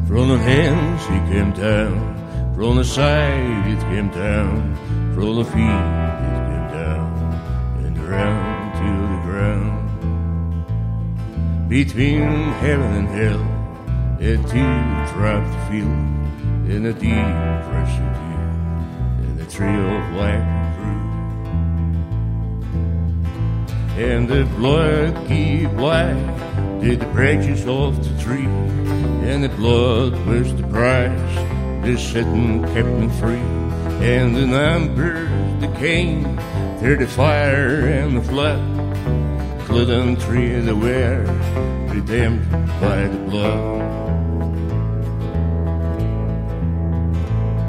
From the hands he came down, from the side it came down, from the feet it came down, and round to the ground. Between heaven and hell, a teardrop to feel, in a deep pressure deal, in a trail of black fruit. And the bloody black did the branches of the tree, and the blood was the price that set and kept them free. And the numbers that came through the fire and the flood, couldn't treat the wear redeemed by the blood.